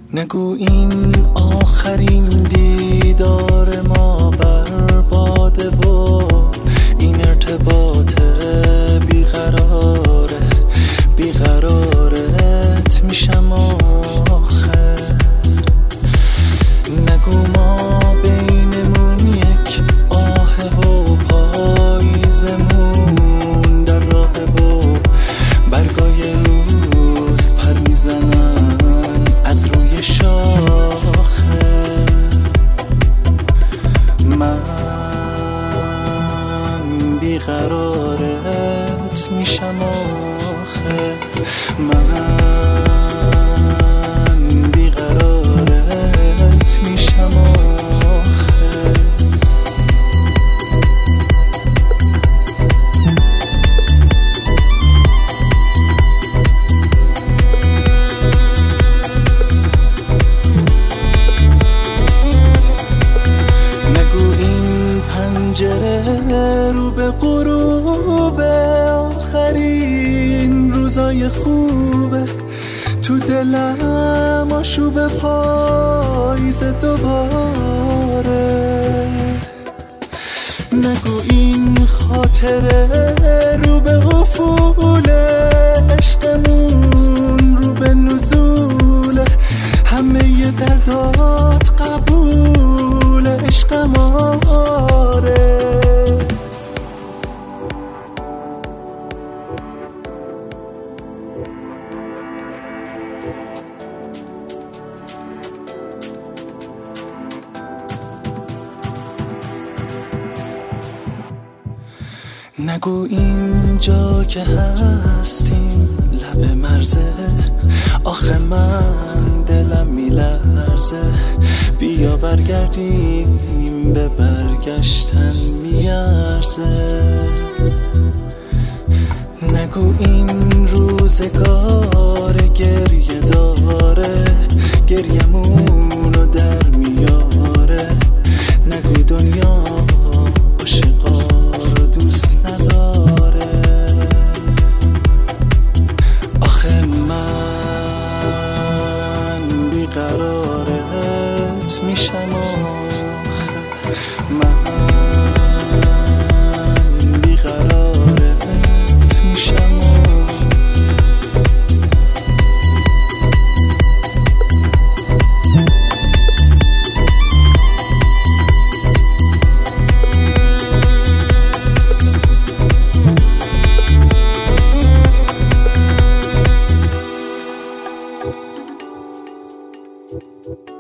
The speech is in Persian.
نگو این آخرین دیدار ما برباده و این ارتباط بیقرارت میشم آخر. نگو ما بینمون یک آه و پاییزمون در راه و برگای روز پر میزنن از روی شاخه. من بیقرارت میشم آخه. من بیقرارت میشم آخه. نگو این پنجره رو به غروب آخرین روزای خوبه، تو دلم آشوب پاییز دوباره. نگو این خاطره رو به افول عشقمون رو به نزول همه دردات قبول عشقم آره. نگو اینجا که هستیم لب مرزه، آخه من دلم میلرزه. بیا برگردیم به برگشتن میارزه. نگو این روزگار گریه داره، گریمونو در میاره. نگو دنیا عاشقا رو دوست نداره. آخه من بیقرارت میشم آخه. من بیقرارت میشم آخه. Thank you.